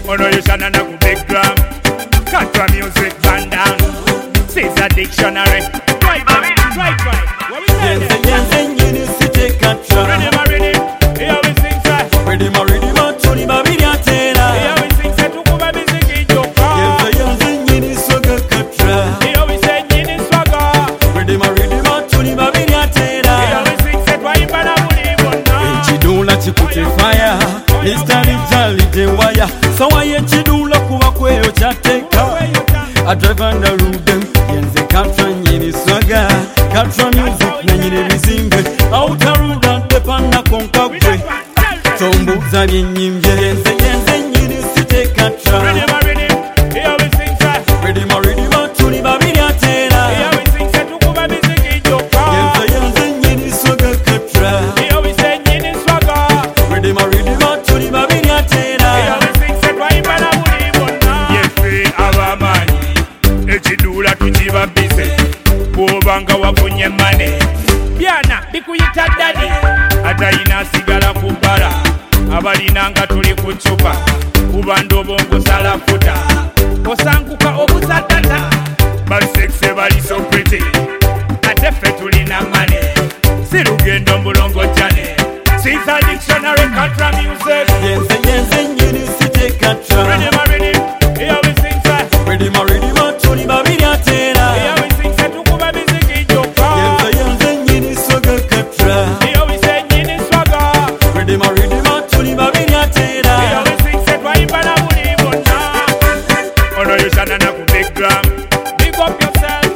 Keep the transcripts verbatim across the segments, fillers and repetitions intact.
Ono you shana na ku big drum. Contra music band down. Caesar dictionary. Right, right, right, right. What we say? Yes, yes, yes, you need to take control. Ready, ma, ready. Here we sing, sir. Ready, ma, ready, ma, Tony, ma, ready, ma, tena. Here we sing, sir. Tukuba music in your car. Yes, yes, yes, you need to take control. Here we say, you need swagger. Ready, ma, ready, ma, Tony, ma, ready, ma, tena. Here we sing, sir. Why you bana believe on now? Chidula chikute fire. Mister Lijali de wire. So why you chidula kuwa kweyo chateka. I drive on the road them. Yenze capture nyini swagger. Capture music na nyini bizinge. Outer road and depanda konka kwe. Tombuza byenyimbye. Yenze yenze nyini site capture. Ready, ma, ready. Here we sing, sir. Ready ma ready ma tuni babiri atera. Here we sing, sir. Tukuba music in your car. Yenze yenze nyini swagger capture. Here we say, you need swagger. Ready ma ready ma tuni babiri atera. Here we sing, sir. Why you bana believe on now? Yes, we have a man. Echidula tuchiba bise kubanga wafunye mane byana bikuyita dadi atayina sigala kubala abalinanga tuli ku chupa kuba ndobongo sala futa osanguka obuzatata basekse bali so pretty ate ffe tulina mane si lugendo mbulongo jane Caesar dictionary contra music. Yenze yenze nyini site capture. Ready ma ready. Here we sing, sir. Ready ma ready ma tuni babiri atera. Here we sing, sir. Tukuba music in your car. Yenze yenze nyini swagger capture. Here we say, you need swagger. Ready ma ready ma tuni babiri atera. Here we sing, sir. Why you bana believe on now? Ono you shana na ku big drum. Big up yourself.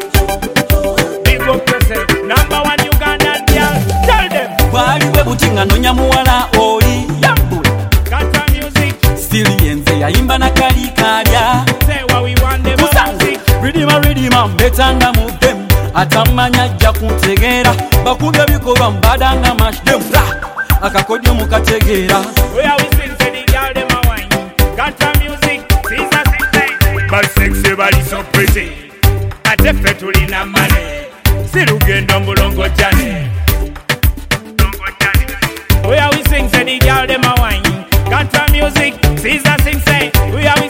Big up yourself. Number one Ugandan girl. Tell them. Bali we butinga nonya muwala oli. Yambula. Contra music. Still yenze yaimba na kali kalya. Say what we want them music. Ready ma ready ma betanga mu them. Atamanya ajja kuntegera. Bakubya bikolwa mbadanga mash them. Akakodyo mukategera. Where we sing, say the girl them a wine. Contra music. Caesar sing, say. But sexy body so pretty. Ate ffe tulina mane. Si lugendo mbulongo jane. Where we sing, say the girl them a wine. Contra music, Caesar sing, say. We are